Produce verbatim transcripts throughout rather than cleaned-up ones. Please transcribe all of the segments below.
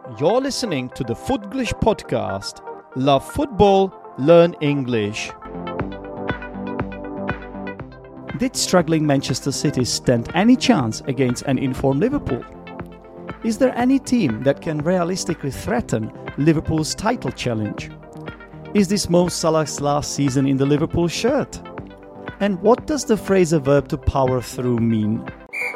You're listening to the Footglish podcast. Love football, learn English. Did struggling Manchester City stand any chance against an informed Liverpool? Is there any team that can realistically threaten Liverpool's title challenge? Is this Mo Salah's last season in the Liverpool shirt? And what does the phrasal verb to power through mean?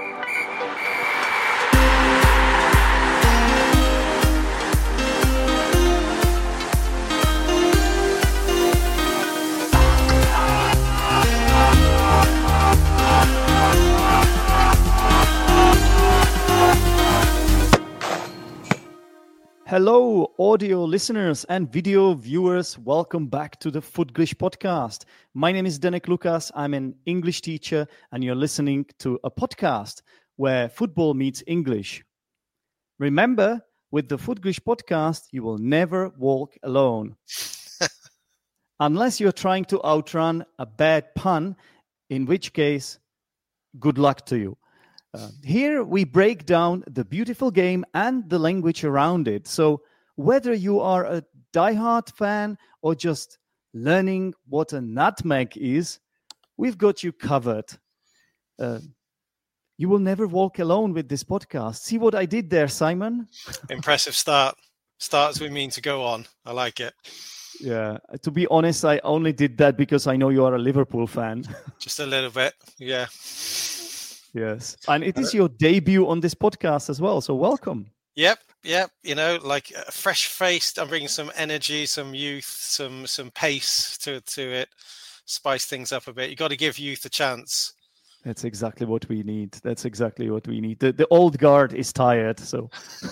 Hello, audio listeners and video viewers. Welcome back to the Footglish podcast. My name is Denek Lucas. I'm an English teacher, and you're listening to a podcast where football meets English. Remember, with the Footglish podcast, you will never walk alone. Unless you're trying to outrun a bad pun, in which case, good luck to you. Uh, here we break down the beautiful game and the language around it. So whether you are a diehard fan or just learning what a nutmeg is, we've got you covered. Uh, you will never walk alone with this podcast. See what I did there, Simon? Impressive start. Start as we mean to go on. I like it. Yeah. To be honest, I only did that because I know you are a Liverpool fan. Just a little bit. Yeah. Yes. And it is your debut on this podcast as well. So welcome. Yep. Yep. You know, like a fresh faced, I'm bringing some energy, some youth, some some pace to, to it, spice things up a bit. You got to give youth a chance. That's exactly what we need. That's exactly what we need. The, the old guard is tired. So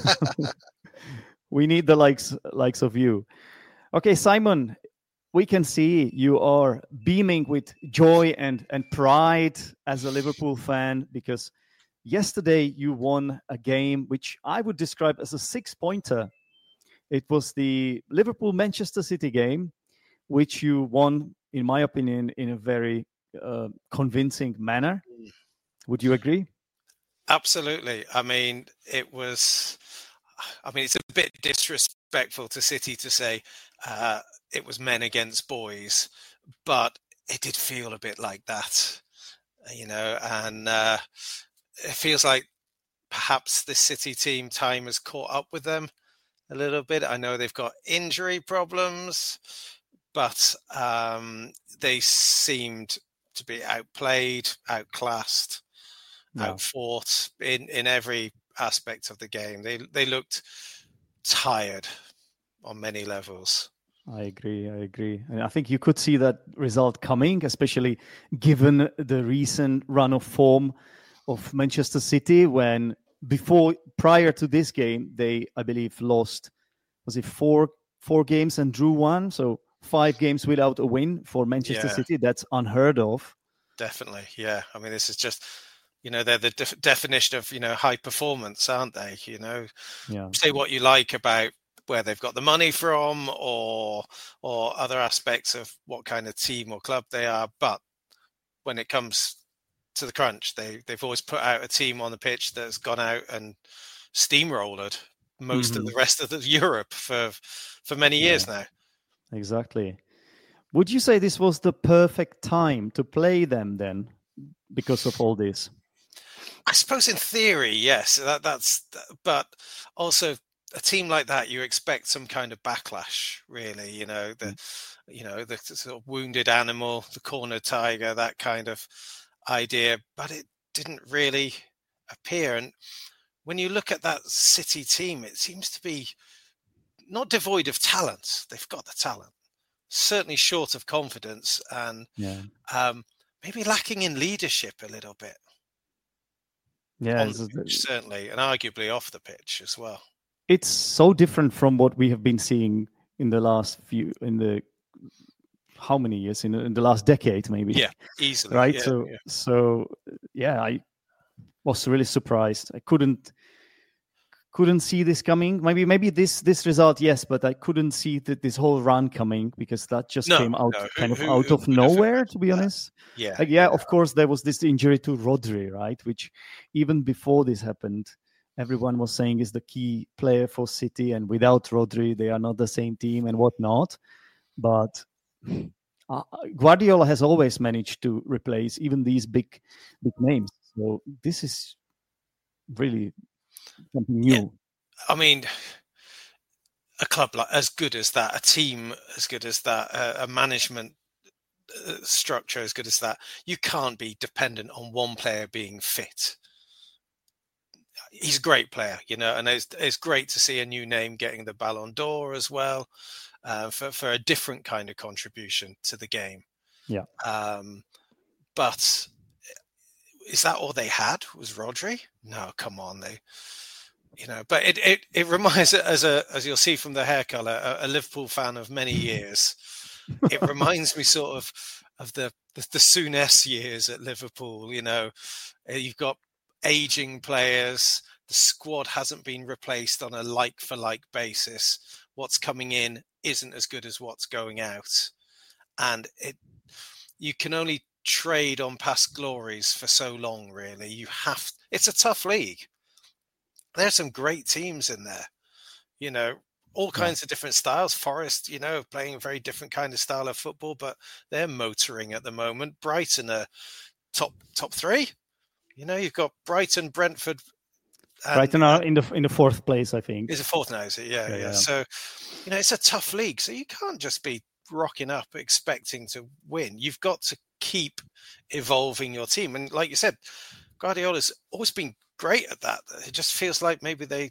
we need the likes, likes of you. Okay, Simon, we can see you are beaming with joy and, and pride as a Liverpool fan because yesterday you won a game which I would describe as a six-pointer. It was the Liverpool-Manchester City game, which you won, in my opinion, in a very uh, convincing manner. Would you agree? Absolutely. I mean, it was... I mean, it's a bit disrespectful to City to say... Uh, it was men against boys, but it did feel a bit like that, you know, and uh, it feels like perhaps the City team time has caught up with them a little bit. I know they've got injury problems, but um, they seemed to be outplayed, outclassed, yeah. outfought in, in every aspect of the game. They they looked tired on many levels. I agree. I agree. And I think you could see that result coming, especially given the recent run of form of Manchester City when before, prior to this game, they, I believe, lost, was it four, four games and drew one? So five games without a win for Manchester yeah. City. That's unheard of. Definitely. Yeah. I mean, this is just, you know, they're the def- definition of, you know, high performance, aren't they? You know, yeah. Say what you like about where they've got the money from or or other aspects of what kind of team or club they are. But when it comes to the crunch, they, they've always put out a team on the pitch that's gone out and steamrolled most mm-hmm. of the rest of the Europe for for many years yeah. now. Exactly. Would you say this was the perfect time to play them then because of all this? I suppose in theory, yes. That that's but also a team like that, you expect some kind of backlash, really. You know, the, you know, the sort of wounded animal, the corner tiger, that kind of idea. But it didn't really appear. And when you look at that City team, it seems to be not devoid of talent. They've got the talent, certainly short of confidence, and yeah. um, maybe lacking in leadership a little bit. Yeah, on the pitch, certainly, and arguably off the pitch as well. It's so different from what we have been seeing in the last few, in the, how many years, in, in the last decade, maybe. Yeah, easily. Right? Yeah, so, yeah. so, yeah, I was really surprised. I couldn't, couldn't see this coming. Maybe, maybe this, this result, yes, but I couldn't see that this whole run coming because that just no, came out no. kind who, of who, out who of nowhere, to be honest. Yeah. Like, yeah, of course, there was this injury to Rodri, right? Which even before this happened, everyone was saying is the key player for City, and without Rodri, they are not the same team and whatnot. But uh, Guardiola has always managed to replace even these big, big names. So this is really something new. Yeah. I mean, a club like as good as that, a team as good as that, a, a management structure as good as that, you can't be dependent on one player being fit. He's a great player, you know, and it's, it's great to see a new name getting the Ballon d'Or as well, uh, for, for a different kind of contribution to the game. Yeah. Um, but is that all they had? Was Rodri? No, come on, they, you know. But it it, it reminds, as a as you'll see from the hair color, a, a Liverpool fan of many years. It reminds me sort of of the the, the Souness years at Liverpool. You know, you've got aging players. The squad hasn't been replaced on a like for like basis. What's coming in isn't as good as what's going out, and it you can only trade on past glories for so long. Really, you have. It's a tough league. There's some great teams in there. You know, all kinds yeah. of different styles. Forest, you know, playing a very different kind of style of football, but they're motoring at the moment. Brighton are top top three. You know, you've got Brighton, Brentford. And, Brighton are in the in the fourth place, I think. It's a fourth now, is it? Yeah, yeah, yeah. So, you know, it's a tough league. So you can't just be rocking up expecting to win. You've got to keep evolving your team. And like you said, Guardiola's always been great at that. It just feels like maybe they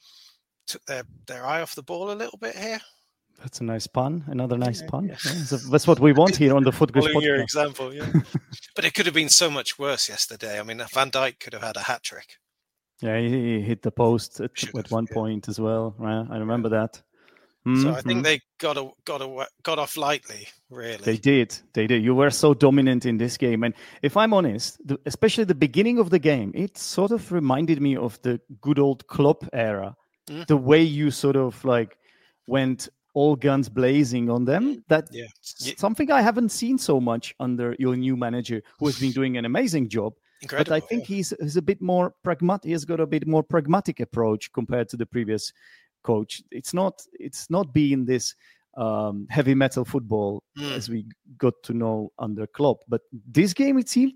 took their, their eye off the ball a little bit here. That's a nice pun. Another nice yeah, pun. yeah. Yeah, so that's what we want here on the Footgood podcast. Your example, yeah. But it could have been so much worse yesterday. I mean, Van Dijk could have had a hat trick. Yeah, he, he hit the post at, Should at have, one yeah. point as well. Right? I remember yeah. that. Mm-hmm. So I think they got a, got a, got off lightly, really. They did. They did. You were so dominant in this game. And if I'm honest, the, especially the beginning of the game, it sort of reminded me of the good old Klopp era. Mm. The way you sort of like went all guns blazing on them. That's yeah. something I haven't seen so much under your new manager, who has been doing an amazing job. Incredible, but I think yeah. he's, he's a bit more pragmatic. He's got a bit more pragmatic approach compared to the previous coach. It's not it's not being this um, heavy metal football mm. as we got to know under Klopp. But this game, it seemed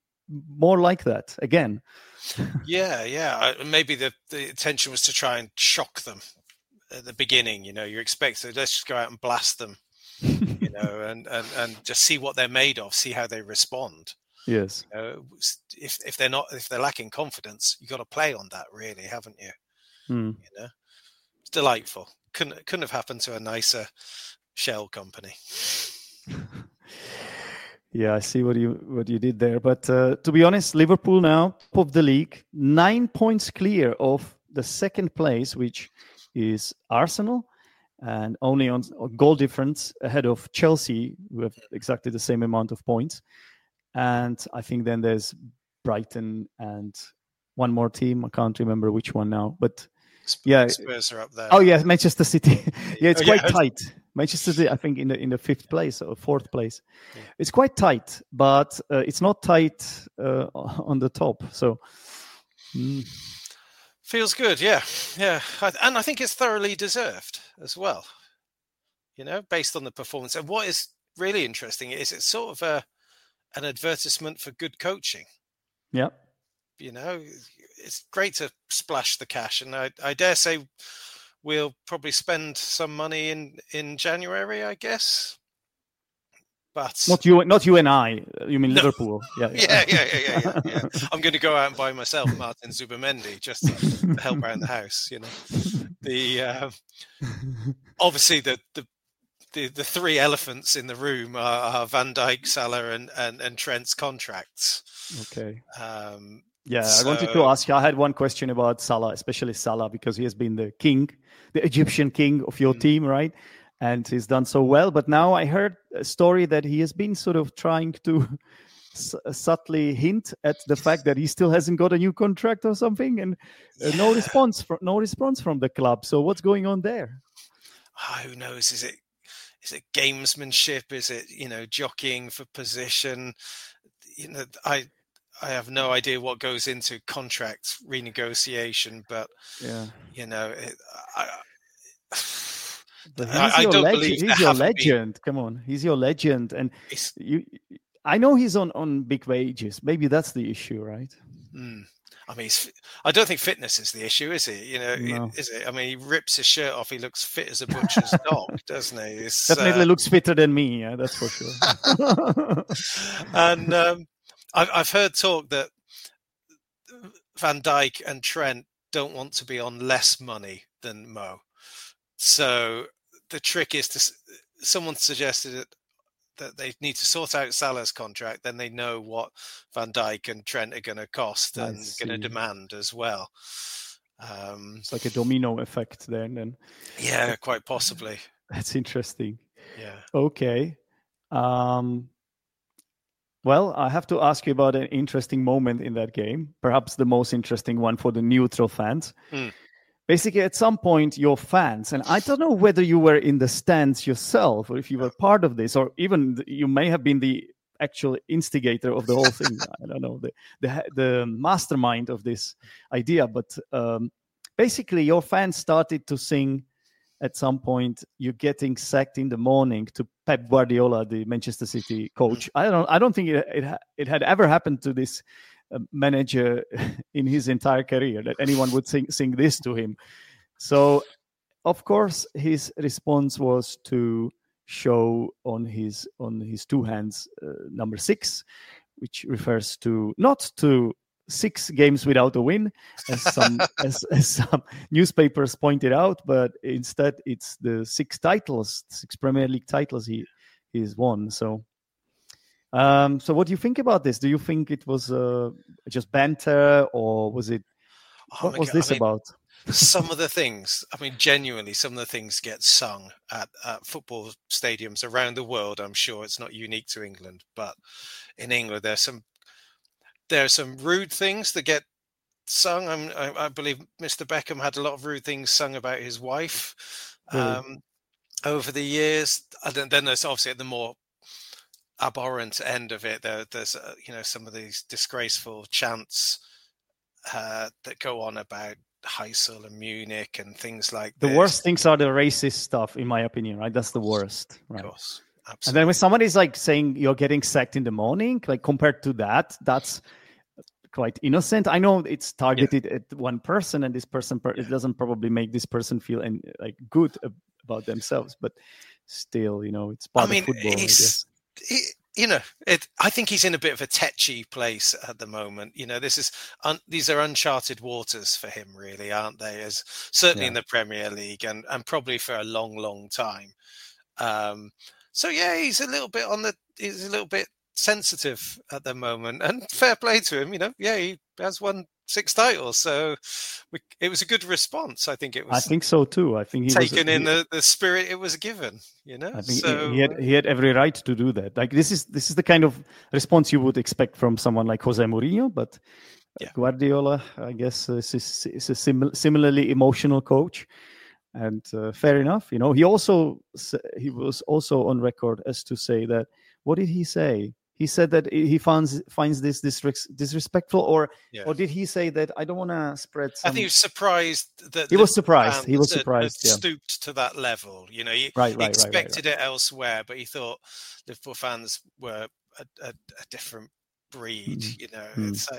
more like that again. yeah, yeah. Maybe the, the intention was to try and shock them at the beginning. You know, you expect to let's just go out and blast them, you know, and, and, and just see what they're made of, see how they respond. Yes. You know, if if they're not if they're lacking confidence, you got to play on that, really, haven't you? Mm. You know, it's delightful. Couldn't couldn't have happened to a nicer shell company. Yeah, I see what you what you did there. But uh, to be honest, Liverpool now top of the league, nine points clear of the second place, which is Arsenal, and only on, on goal difference ahead of Chelsea, who have exactly the same amount of points. And I think then there's Brighton and one more team. I can't remember which one now, but Spurs, yeah, Spurs are up there. Oh yeah, Manchester City. yeah, it's oh, quite yeah. tight. Manchester City, I think, in the in the fifth place or fourth place. Yeah. It's quite tight, but uh, it's not tight uh, on the top. So mm. feels good. Yeah, yeah, and I think it's thoroughly deserved as well. You know, based on the performance. And what is really interesting is it's sort of a an advertisement for good coaching. Yeah. You know, it's great to splash the cash. And I, I dare say we'll probably spend some money in, in January, I guess. But not you, not you and I. You mean no. Liverpool? Yeah, yeah, yeah, yeah, yeah, yeah, yeah. I'm going to go out and buy myself Martin Zubimendi just to help around the house. You know, the uh, obviously the the The, the three elephants in the room are, are Van Dijk, Salah, and, and, and Trent's contracts. Okay. Um, yeah, so... I wanted to ask you. I had one question about Salah, especially Salah, because he has been the king, the Egyptian king of your mm. team, right? And he's done so well. But now I heard a story that he has been sort of trying to s- subtly hint at the fact that he still hasn't got a new contract or something, and uh, yeah. no response from no response from the club. So what's going on there? Oh, who knows? Is it? Is it gamesmanship? Is it, you know, jockeying for position? You know, I I have no idea what goes into contract renegotiation, but Yeah. you know, it, I, But he's I, I your don't legend. believe He's there your haven't been. legend. Come on, he's your legend, and It's, you. I know he's on on big wages. Maybe that's the issue, right? mm, I mean, it's, I don't think fitness is the issue, is it? You know, No. is it? I mean, he rips his shirt off. He looks fit as a butcher's dog, doesn't he? It's, Definitely uh, looks fitter than me. Yeah, that's for sure. and um, I've, I've heard talk that Van Dijk and Trent don't want to be on less money than Mo. So the trick is to. Someone suggested that that they need to sort out Salah's contract, then they know what Van Dijk and Trent are going to cost and going to demand as well. Um, it's like a domino effect there. And then, yeah, quite possibly. That's interesting. Yeah. Okay. Um, well, I have to ask you about an interesting moment in that game, perhaps the most interesting one for the neutral fans. Mm. Basically, at some point, your fans, and I don't know whether you were in the stands yourself or if you were part of this, or even you may have been the actual instigator of the whole thing. I don't know, the, the the mastermind of this idea. But um, basically, your fans started to sing at some point, "You're getting sacked in the morning" to Pep Guardiola, the Manchester City coach. I don't, I don't think it it, it had ever happened to this manager in his entire career that anyone would sing sing this to him. So of course his response was to show on his on his two hands uh, number six, which refers to not to six games without a win as some as, as some newspapers pointed out, but instead it's the six titles, six Premier League titles he he's won. So Um, so what do you think about this? Do you think it was uh, just banter, or was it, oh what was God. this I mean, about? Some of the things, I mean, genuinely, some of the things get sung at, at football stadiums around the world. I'm sure it's not unique to England, but in England, there's some, there are some rude things that get sung. I'm, I, I believe Mister Beckham had a lot of rude things sung about his wife Really? um, over the years. And then, then there's obviously at the more abhorrent end of it, there, there's uh, you know, some of these disgraceful chants uh, that go on about Heysel and Munich and things like the this. worst things are the racist stuff, in my opinion, right? That's the worst, right? Of course, absolutely. And then when somebody's like saying you're getting sacked in the morning, like compared to that, that's quite innocent. I know it's targeted yeah. at one person, and this person per- yeah. it doesn't probably make this person feel and like good about themselves, but still, you know, it's part I mean, of football. I guess. He, you know, it. I think he's in a bit of a tetchy place at the moment. You know, this is un, these are uncharted waters for him, really, aren't they? As certainly yeah. in the Premier League, and and probably for a long, long time. Um, so yeah, he's a little bit on the. He's a little bit sensitive at the moment, and fair play to him. You know, yeah, he has won six titles, so we, it was a good response. I think it was. I think so too. I think he taken was, in he, the, the spirit it was given. You know, I think so he, he had he had every right to do that. Like this is this is the kind of response you would expect from someone like Jose Mourinho, but yeah. Guardiola, I guess, uh, is, is a sim- similarly emotional coach, and uh, fair enough. You know, he also he was also on record as to say that. What did he say? He said that he finds finds this disres- disrespectful, or yeah. or did he say that I don't want to spread? Some... I think he was surprised that he was surprised. He was surprised. Had, had yeah. stooped to that level. You know, he, right, right, he expected right, right, right. it elsewhere, but he thought Liverpool fans were a, a, a different breed. Mm-hmm. You know, mm-hmm. it's. Uh,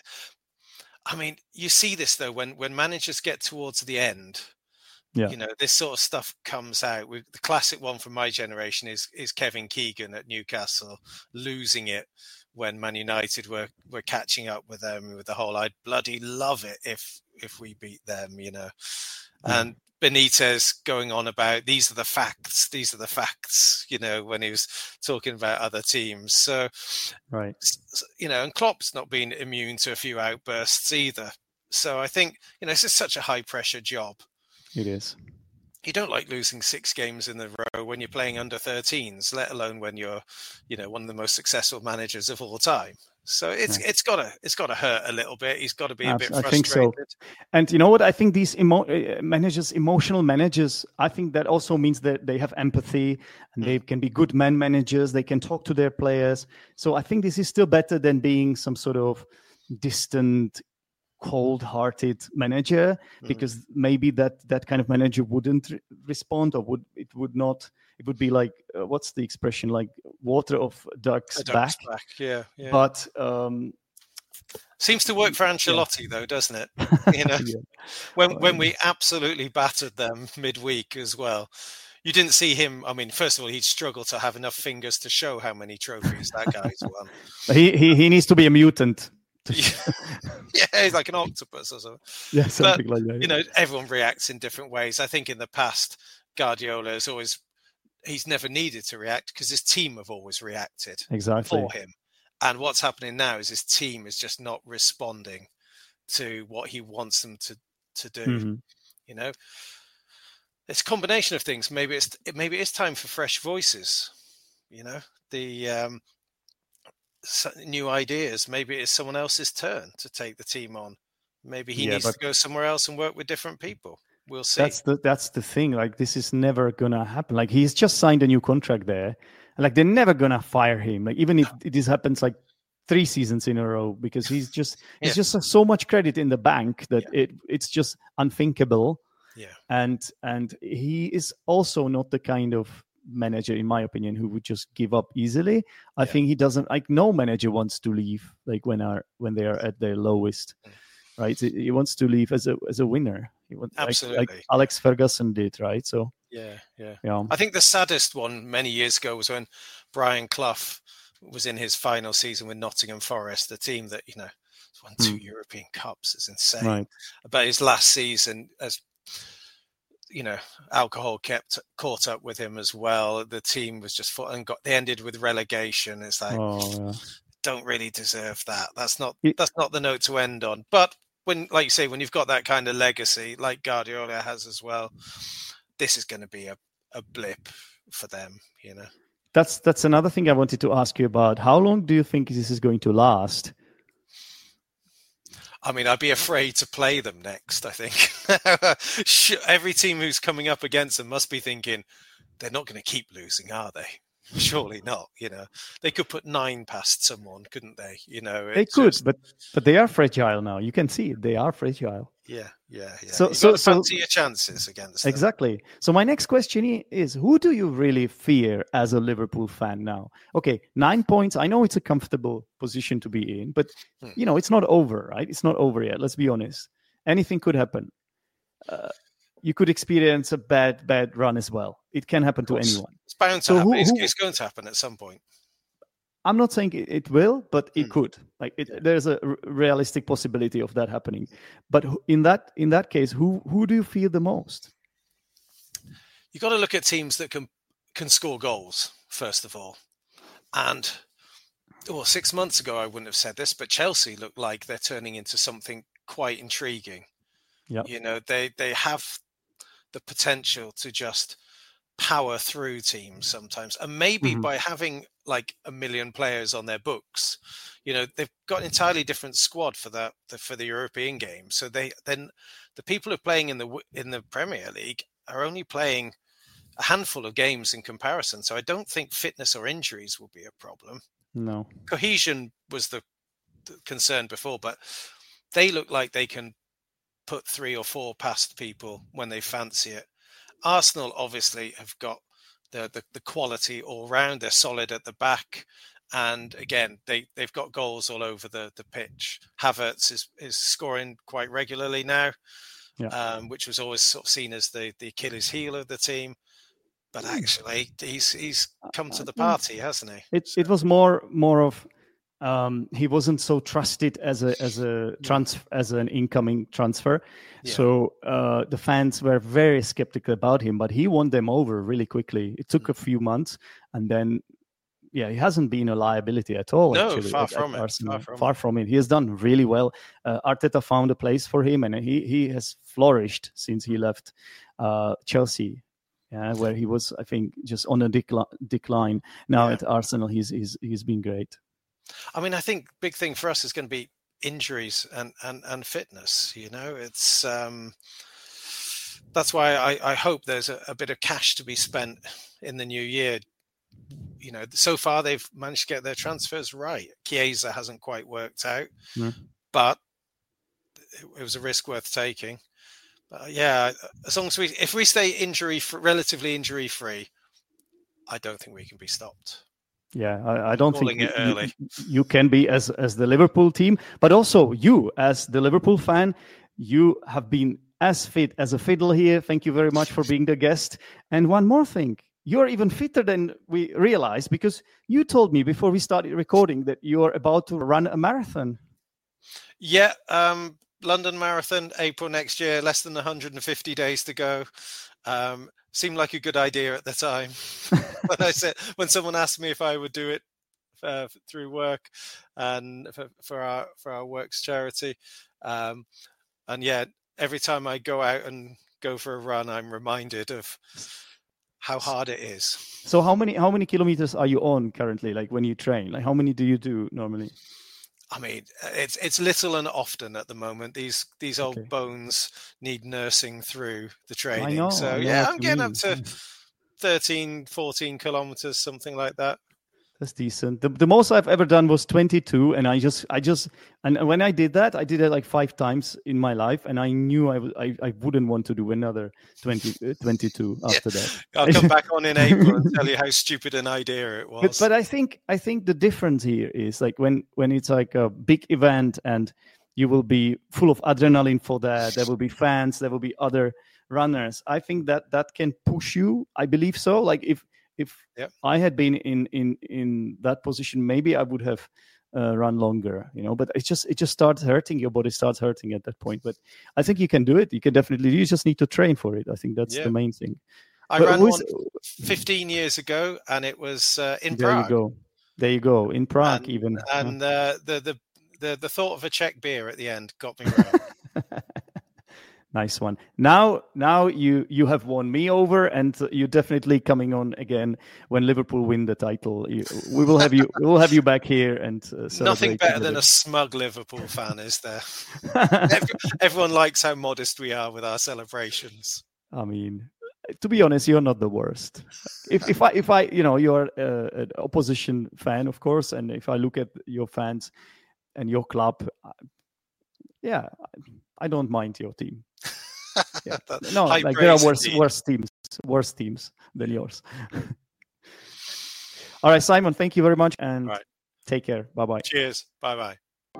I mean, you see this though when when managers get towards the end. Yeah. You know, this sort of stuff comes out. We, the classic one from my generation is is Kevin Keegan at Newcastle losing it when Man United were, were catching up with them with the whole "I'd bloody love it if if we beat them," you know. Mm. And Benitez going on about these are the facts, these are the facts, you know, when he was talking about other teams. So, right, you know, and Klopp's not been immune to a few outbursts either. So I think, you know, this is such a high pressure job. It is. You don't like losing six games in a row when you're playing under thirteens, let alone when you're, you know, one of the most successful managers of all time. So it's yeah. it's gotta it's gotta hurt a little bit. He's got to be a bit frustrated. I think so. And you know what? I think these emo- managers, emotional managers, I think that also means that they have empathy and mm. they can be good man managers. They can talk to their players. So I think this is still better than being some sort of distant, cold-hearted manager, Mm. because maybe that that kind of manager wouldn't re- respond, or would it would not. It would be like uh, what's the expression? Like water off duck's A back. duck's back. Yeah, yeah. But um, Seems to work for Ancelotti though, doesn't it? You know, yeah. when Well, when we absolutely battered them midweek as well. You didn't see him. I mean, first of all, he'd struggle to have enough fingers to show how many trophies that guy's won. he, he he needs to be a mutant. to Yeah. show- Yeah, he's like an octopus or something. yeah, something like that. You know, everyone reacts in different ways. I think in the past, Guardiola has always, he's never needed to react because his team have always reacted exactly. for him. And what's happening now is his team is just not responding to what he wants them to, to do. Mhm. You know, it's a combination of things. Maybe it's maybe it's time for fresh voices. You know, the um, s- new ideas. Maybe it's someone else's turn to take the team on. Maybe he Yeah, needs but- to go somewhere else and work with different people. We'll see. That's the that's the thing. Like, this is never gonna happen. Like, he's just signed a new contract there, and like they're never gonna fire him. Like, even if this happens like three seasons in a row, because he's just Yeah. he's just so much credit in the bank that it it's just unthinkable. Yeah. And and he is also not the kind of manager, in my opinion, who would just give up easily. I Yeah. think he doesn't, like, no manager wants to leave like when are when they are at their lowest. Mm. Right? He he wants to leave as a as a winner. He wants, like, Absolutely. like Alex Ferguson did, right? So Yeah, yeah. yeah. I think the saddest one many years ago was when Brian Clough was in his final season with Nottingham Forest, the team that, you know, won two European Cups. It's insane. Right. But his last season, as you know, alcohol kept caught up with him as well. The team was just fought and got they ended with relegation. It's like, Oh, yeah. don't really deserve that. That's not It- that's not the note to end on. But when, like you say, when you've got that kind of legacy, like Guardiola has as well, this is going to be a, a blip for them, you know. That's that's another thing I wanted to ask you about. How long do you think this is going to last? I mean, I'd be afraid to play them next, I think. Every team who's coming up against them must be thinking, they're not going to keep losing, are they? Surely not, you know. They could put nine past someone, couldn't they? You know, They it's could, just- but but they are fragile now. You can see it. They are fragile. yeah, yeah, yeah. So- You've so- got to so- fancy your chances against them. Exactly. So my next question i- is, who do you really fear as a Liverpool fan now? Okay, nine points. I know it's a comfortable position to be in, but Hmm. you know, it's not over, right? It's not over yet. Let's be honest. Anything could happen. Uh, you could experience a bad, bad run as well. It can happen to course. anyone. It's bound to So happen. who- It's, who- it's going to happen at some point. I'm not saying it, it will, but it Hmm. could. Like, it, there's a r- realistic possibility of that happening. But who- in that in that case, who who do you fear the most? You've got to look at teams that can can score goals, first of all. And well, six months ago, I wouldn't have said this, but Chelsea look like they're turning into something quite intriguing. Yep. You know, they they have the potential to just power through teams sometimes. And maybe Mhm. by having like a million players on their books, you know, they've got an entirely different squad for the, the for the European game. So they then the people who are playing in the w- in the Premier League are only playing a handful of games in comparison. So I don't think fitness or injuries will be a problem. No. Cohesion was the, the concern before, but they look like they can put three or four past people when they fancy it. Arsenal obviously have got the, the, the quality all round. They're solid at the back. And again, they, they've got goals all over the, the pitch. Havertz is, is scoring quite regularly now, Yeah. um, which was always sort of seen as the, the Achilles heel of the team. But actually, he's he's come to the party, hasn't he? It it was more more of um, he wasn't so trusted as a as a trans as an incoming transfer, Yeah. so uh, the fans were very skeptical about him. But he won them over really quickly. It took a few months, and then yeah, he hasn't been a liability at all. No, actually, far at- at from it, Arsenal. far from Far from it. He has done really well. Uh, Arteta found a place for him, and he he has flourished since he left uh, Chelsea. Yeah, where he was, I think, just on a decli- decline. Now Yeah. at Arsenal, he's he's he's been great. I mean, I think big thing for us is going to be injuries and, and, and fitness. You know, it's um, that's why I, I hope there's a, a bit of cash to be spent in the new year. You know, so far they've managed to get their transfers right. Chiesa hasn't quite worked out. No. but it, it was a risk worth taking. But yeah, as long as we, if we stay injury, relatively injury free, I don't think we can be stopped. Yeah, I, I don't think it you, early. you can be as as the Liverpool team, but also you as the Liverpool fan, you have been as fit as a fiddle here. Thank you very much for being the guest. And one more thing, you're even fitter than we realized, because you told me before we started recording that you're about to run a marathon. Yeah, um, London Marathon, April next year, less than one hundred fifty days to go. Um, seemed like a good idea at the time. when I said, when someone asked me if I would do it uh, through work and for, for our for our works charity, um, and yeah, every time I go out and go for a run, I'm reminded of how hard it is. So how many how many kilometers are you on currently? Like when you train, like how many do you do normally? I mean, it's it's little and often at the moment. These these old okay. bones need nursing through the training. I know, so I know yeah, I'm getting mean. up to thirteen, fourteen kilometers, something like that. That's decent. The, the most I've ever done was twenty-two, and I just, I just, and when I did that, I did it like five times in my life, and I knew I, w- I, I wouldn't want to do another twenty, uh, twenty-two after yeah. that. I'll come back on in April and tell you how stupid an idea it was. But, but I think, I think the difference here is like when, when it's like a big event and you will be full of adrenaline for that. There will be fans. There will be other runners. I think that that can push you. I believe so. Like if. If yep. I had been in, in, in that position, maybe I would have uh, run longer, you know. But it just it just starts hurting. Your body starts hurting at that point. But I think you can do it. You can definitely. You just need to train for it. I think that's yeah. the main thing. I but ran one fifteen years ago, and it was uh, in there Prague. There you go. There you go. In Prague, and, even. And uh, the, the the the thought of a Czech beer at the end got me wrong. Nice one. Now, now you you have won me over, and you're definitely coming on again when Liverpool win the title. You, we will have you. We will have you back here and uh, nothing better than a smug Liverpool fan, is there? Every, everyone likes how modest we are with our celebrations. I mean, to be honest, you're not the worst. If if I if I you know you're uh, an opposition fan, of course, and if I look at your fans and your club, uh, yeah, I don't mind your team. Yeah. No, High like there are worse, team. worse teams, worse teams than yours. All right, Simon, thank you very much, and right. take care. Bye bye. Cheers. Bye bye.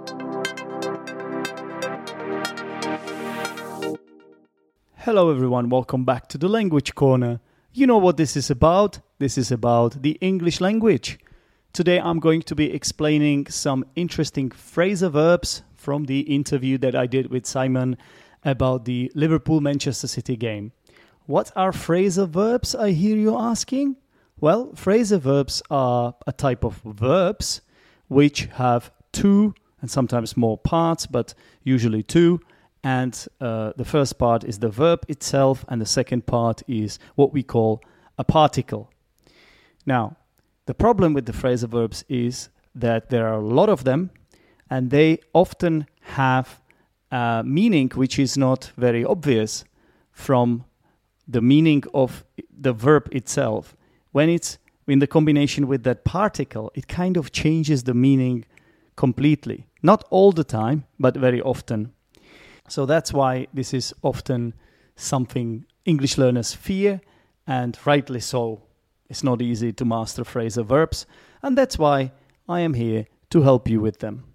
Hello, everyone. Welcome back to the Language Corner. You know what this is about? This is about the English language. Today, I'm going to be explaining some interesting phrasal verbs from the interview that I did with Simon about the Liverpool-Manchester City game. What are phrasal verbs, I hear you asking? Well, phrasal verbs are a type of verbs which have two and sometimes more parts, but usually two. And uh, the first part is the verb itself, and the second part is what we call a particle. Now, the problem with the phrasal verbs is that there are a lot of them, and they often have a meaning which is not very obvious from the meaning of the verb itself. When it's in the combination with that particle, it kind of changes the meaning completely. Not all the time, but very often. So that's why this is often something English learners fear, and rightly so. It's not easy to master phrasal verbs, and that's why I am here to help you with them.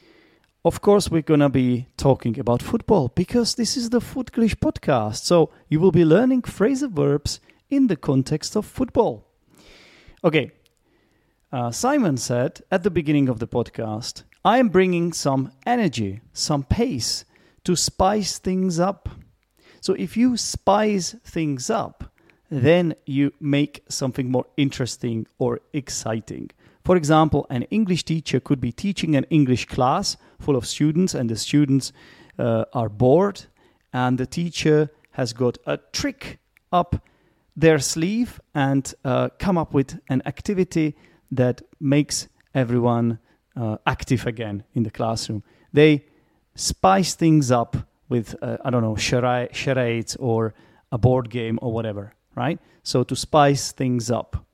Of course, we're going to be talking about football because this is the Footglish podcast. So you will be learning phrasal verbs in the context of football. Okay, uh, Simon said at the beginning of the podcast, I am bringing some energy, some pace to spice things up. So if you spice things up, then you make something more interesting or exciting. For example, an English teacher could be teaching an English class full of students, and the students uh, are bored, and the teacher has got a trick up their sleeve and uh, come up with an activity that makes everyone uh, active again in the classroom. They spice things up with, uh, I don't know, charade, charades or a board game or whatever, right? So to spice things up.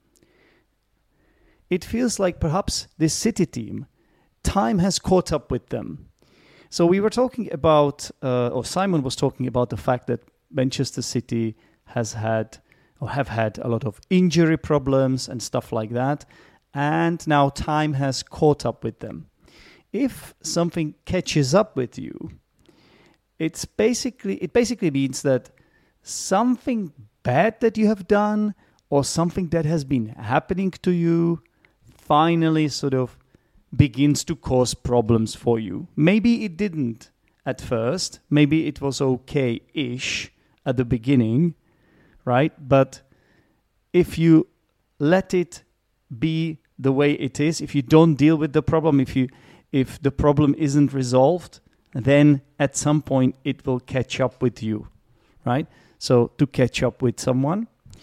It feels like perhaps this City team, time has caught up with them. So we were talking about, uh, or Simon was talking about the fact that Manchester City has had or have had a lot of injury problems and stuff like that, and now time has caught up with them. If something catches up with you, it's basically it basically means that something bad that you have done or something that has been happening to you finally sort of begins to cause problems for you. Maybe it didn't at first. Maybe it was okay-ish at the beginning, right? But if you let it be the way it is, if you don't deal with the problem, if you if the problem isn't resolved, then at some point it will catch up with you, right? So to catch up with someone.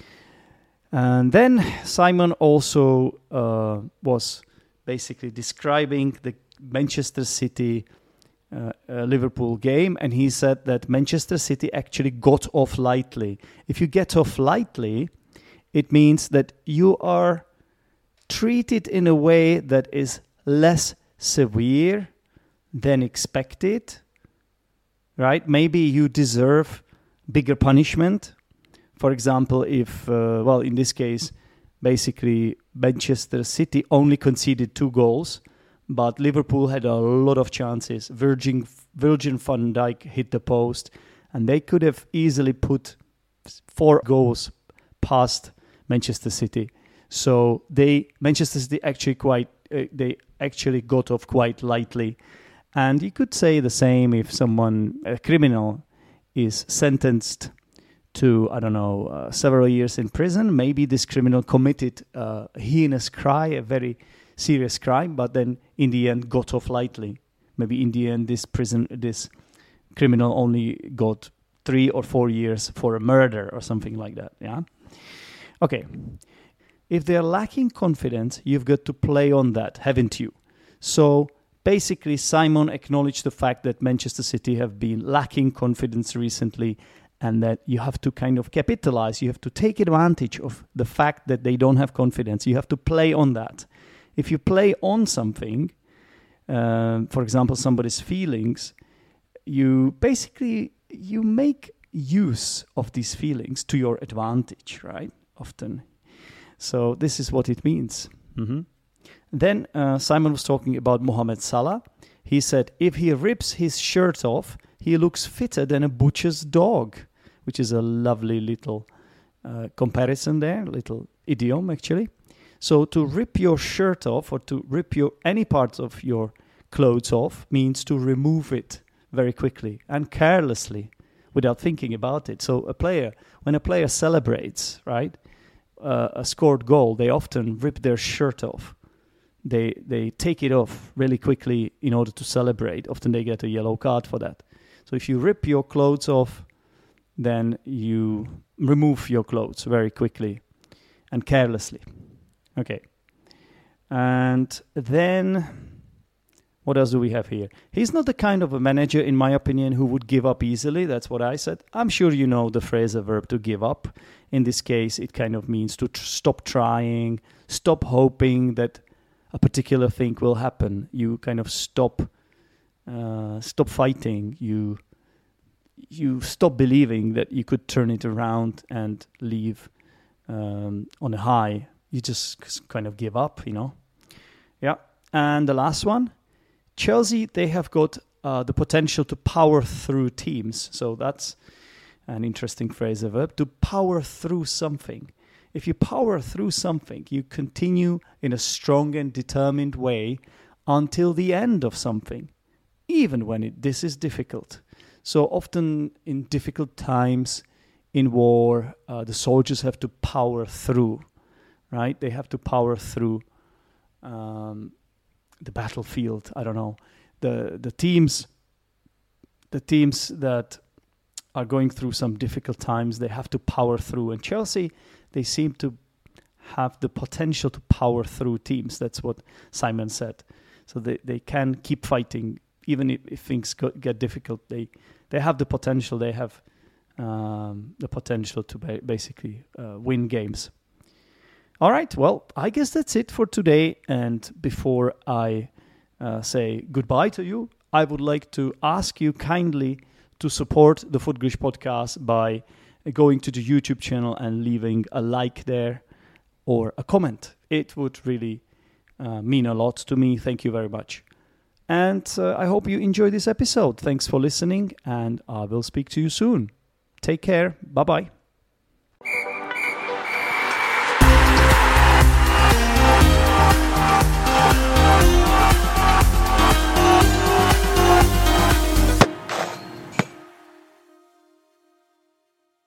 And then Simon also uh, was basically describing the Manchester City uh, uh, Liverpool game, and he said that Manchester City actually got off lightly. If you get off lightly, it means that you are treated in a way that is less severe than expected, right? Maybe you deserve bigger punishment. For example, if, uh, well, in this case, basically Manchester City only conceded two goals, but Liverpool had a lot of chances. Virgin, Virgin van Dijk hit the post, and they could have easily put four goals past Manchester City. So they Manchester City actually quite uh, they actually got off quite lightly, and you could say the same if someone a criminal is sentenced to, I don't know, uh, several years in prison. Maybe this criminal committed a heinous crime, a very serious crime, but then in the end got off lightly. Maybe in the end this prison, this criminal only got three or four years for a murder or something like that. Yeah. Okay. If they're lacking confidence, you've got to play on that, haven't you? So basically, Simon acknowledged the fact that Manchester City have been lacking confidence recently, and that you have to kind of capitalize. You have to take advantage of the fact that they don't have confidence. You have to play on that. If you play on something, uh, for example, somebody's feelings, you basically, you make use of these feelings to your advantage, right? Often. So this is what it means. Mm-hmm. Then uh, Simon was talking about Mohamed Salah. He said, if he rips his shirt off, he looks fitter than a butcher's dog, which is a lovely little uh, comparison there, little idiom actually. So to rip your shirt off or to rip your any part of your clothes off means to remove it very quickly and carelessly without thinking about it. So a player, when a player celebrates, right, uh, a scored goal, they often rip their shirt off. They they take it off really quickly in order to celebrate. Often they get a yellow card for that. So if you rip your clothes off, then you remove your clothes very quickly and carelessly. Okay. And then, what else do we have here? He's not the kind of a manager, in my opinion, who would give up easily. That's what I said. I'm sure you know the phrase, a verb to give up. In this case, it kind of means to tr- stop trying, stop hoping that a particular thing will happen. You kind of stop uh, stop fighting. You you stop believing that you could turn it around and leave um, on a high. You just kind of give up, you know. Yeah. And the last one, Chelsea, they have got uh, the potential to power through teams. So that's an interesting phrase, a verb, to power through something. If you power through something, you continue in a strong and determined way until the end of something, even when it, this is difficult. So often in difficult times, in war, uh, the soldiers have to power through, right? They have to power through um, the battlefield. I don't know. The the teams, the teams that are going through some difficult times, they have to power through. And Chelsea, they seem to have the potential to power through teams. That's what Simon said. So they, they can keep fighting, even if, if things go, get difficult. They they have the potential. They have um, the potential to ba- basically uh, win games. All right. Well, I guess that's it for today. And before I uh, say goodbye to you, I would like to ask you kindly to support the Footglish podcast by going to the YouTube channel and leaving a like there or a comment. It would really uh, mean a lot to me. Thank you very much. And uh, I hope you enjoy this episode. Thanks for listening, and I will speak to you soon. Take care. Bye-bye.